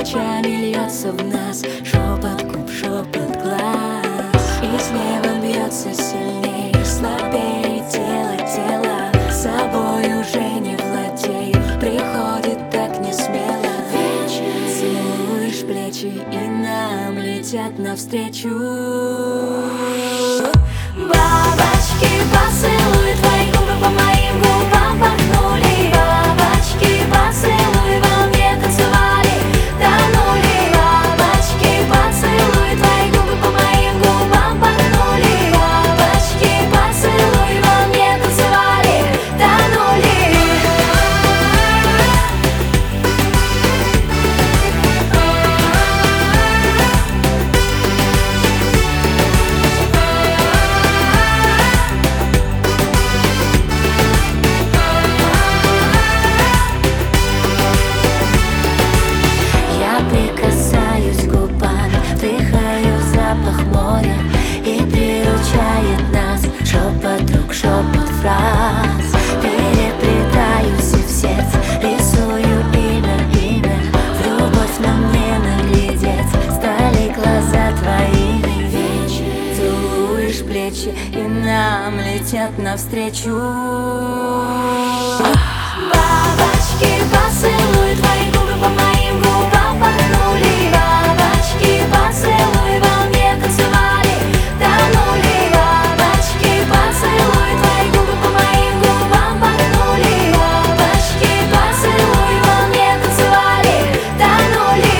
ночами льется в нас шепот губ, шепот глаз. И с неба бьется сильней, слабее тело. Собой уже не владею, приходит так не смело. Целуешь плечи и нам летят навстречу бабочки, поцелуй, твои губы по моим губам пахнули. Бабочки, поцелуй, во мне танцевали, тонули. Бабочки, поцелуй, твои губы по моим губам пахнули. Бабочки, поцелуй, во мне танцевали, тонули. Прикасаюсь к губам, вдыхаю запах моря, и приручает нас шепот рук, шепот фраз. Переплетаюсь и в сердце рисую имя. В любовь на мне наглядеть стали глаза твоими. Целуешь плечи и нам летят навстречу бабочки, поцелуй, твои губы по моим губам пахнули. Бабочки, поцелуй, во мне танцевали, тонули. Бабочки, поцелуй, твои губы по моим губам пахнули. Бабочки, поцелуй, во мне танцевали, тонули.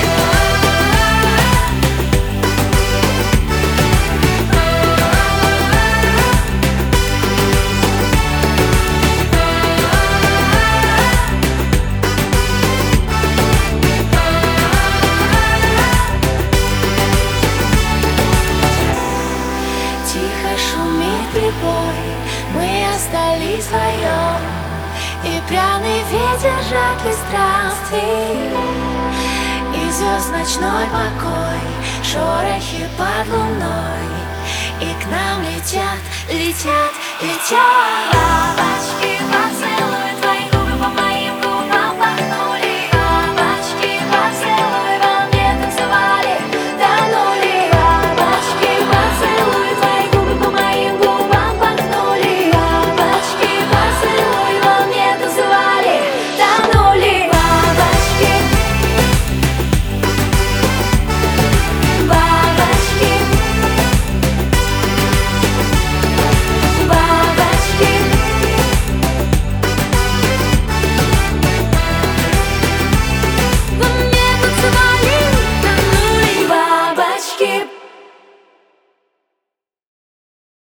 Шумит прибой, мы остались вдвоем, и пряный ветер жадный странствий, и звезд ночной покой, шорохи под луной, и к нам летят бабочки.